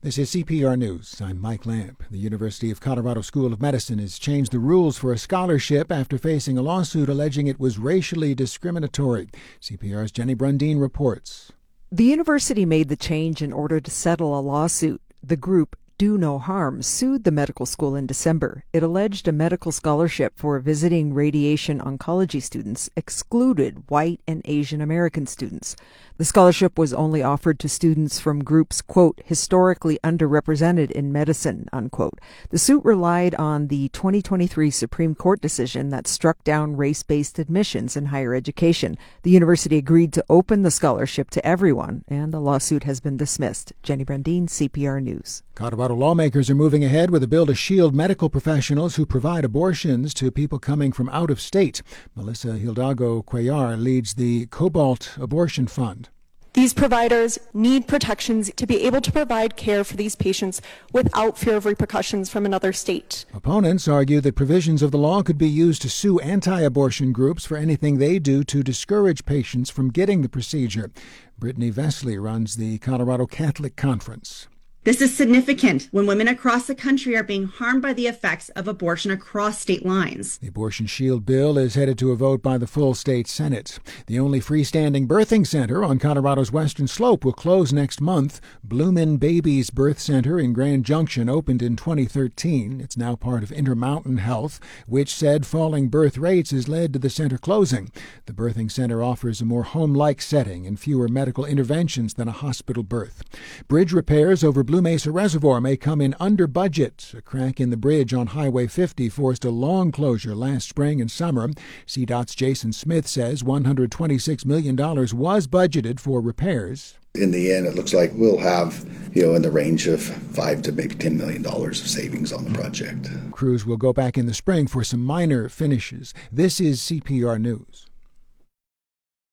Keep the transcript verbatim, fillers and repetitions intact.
This is C P R News. I'm Mike Lamp. The University of Colorado School of Medicine has changed the rules for a scholarship after facing a lawsuit alleging it was racially discriminatory. C P R's Jenny Brundeen reports. The university made the change in order to settle a lawsuit. The group, Do No Harm, sued the medical school in December. It alleged a medical scholarship for visiting radiation oncology students excluded white and Asian American students. The scholarship was only offered to students from groups, quote, historically underrepresented in medicine, unquote. The suit relied on the twenty twenty-three Supreme Court decision that struck down race-based admissions in higher education. The university agreed to open the scholarship to everyone, and the lawsuit has been dismissed. Jenny Brundeen, C P R News. Colorado lawmakers are moving ahead with a bill to shield medical professionals who provide abortions to people coming from out of state. Melissa Hidalgo Cuellar leads the Cobalt Abortion Fund. These providers need protections to be able to provide care for these patients without fear of repercussions from another state. Opponents argue that provisions of the law could be used to sue anti-abortion groups for anything they do to discourage patients from getting the procedure. Brittany Vesley runs the Colorado Catholic Conference. This is significant when women across the country are being harmed by the effects of abortion across state lines. The Abortion Shield bill is headed to a vote by the full state Senate. The only freestanding birthing center on Colorado's western slope will close next month. Bloomin' Babies Birth Center in Grand Junction opened in twenty thirteen. It's now part of Intermountain Health, which said falling birth rates has led to the center closing. The birthing center offers a more home-like setting and fewer medical interventions than a hospital birth. Bridge repairs over Blue Mesa Reservoir may come in under budget. A crack in the bridge on Highway fifty forced a long closure last spring and summer. C DOT's Jason Smith says one hundred twenty-six million dollars was budgeted for repairs. In the end, it looks like we'll have, you know, in the range of five to maybe ten million dollars of savings on the project. Crews will go back in the spring for some minor finishes. This is C P R News.